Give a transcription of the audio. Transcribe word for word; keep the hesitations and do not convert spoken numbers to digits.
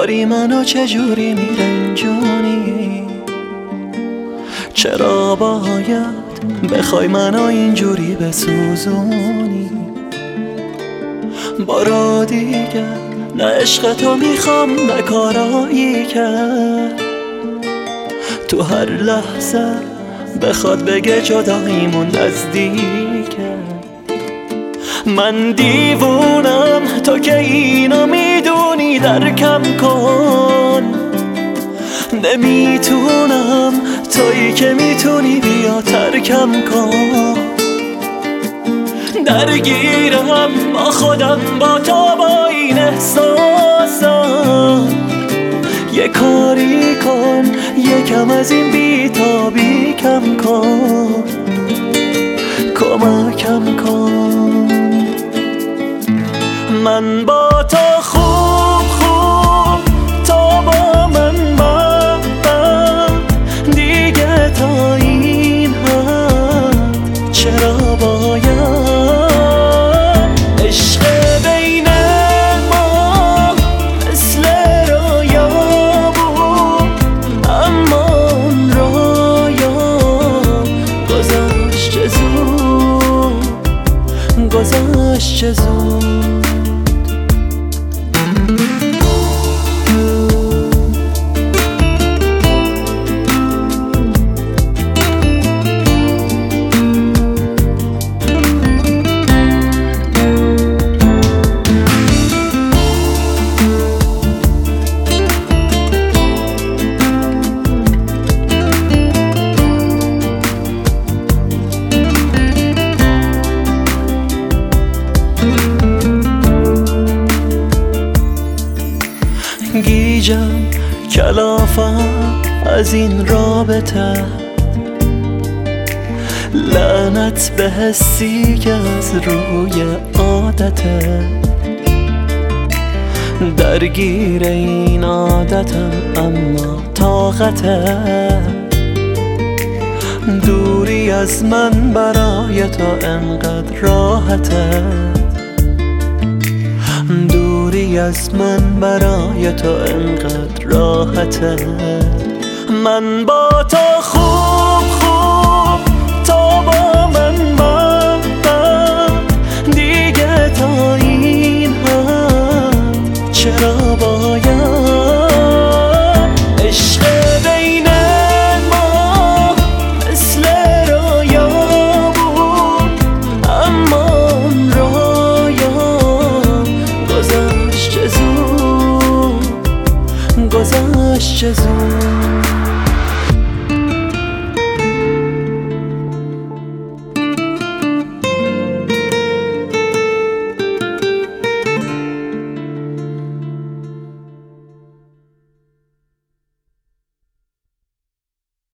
داری منو چجوری میرنجونی؟ چرا باید بخوای منو اینجوری بسوزونی؟ بارا دیگه نه عشق تو میخوام نه کارایی کرد تو هر لحظه بخواد بگه جداییمون نزدیکه. من دیوونم تو که اینو میدونی درکم کن، نمیتونم تویی که میتونی بیا ترکم کن. درگیرم با خودم با تو با این احساسم، یه کاری کن یکم از این بیتابی کم کن، کمکم کن. من با تو خوب خوب تو با من مقبل دیگه تا این حد چرا باید عشق بین ما مثل رویا بود، اما اون رویا گذشت چه زود، گذشت چه زود. گیجم کلافم از این رابطه، لعنت به حسی که از روی عادته. درگیر این عادتم اما طاقته، دوری از من برای تو انقدر راحته. دوری از من برای تو انقدر راحته. من با تو خوب خوب تو با من مقبل دیگه تا این حد چرا باید عشق بین ما مثل رویا بود، اما اون رویا گذشت چه زود، گذشت چه زود.